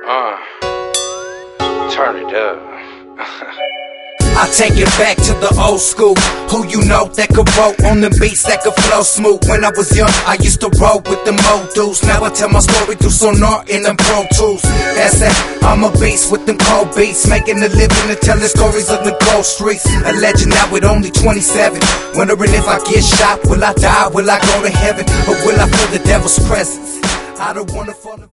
Turn it up. I take it back to the old school. Who you know that could roll on the beats that could flow smooth? When I was young, I used to roll with the modules. Now I tell my story through Sonar and them Pro Tools. That's it, I'm a beast with them cold beats, making a living and telling stories of the cold streets. A legend now with only 27. Wondering if I get shot, will I die, will I go to heaven, or will I feel the devil's presence? I don't wanna fall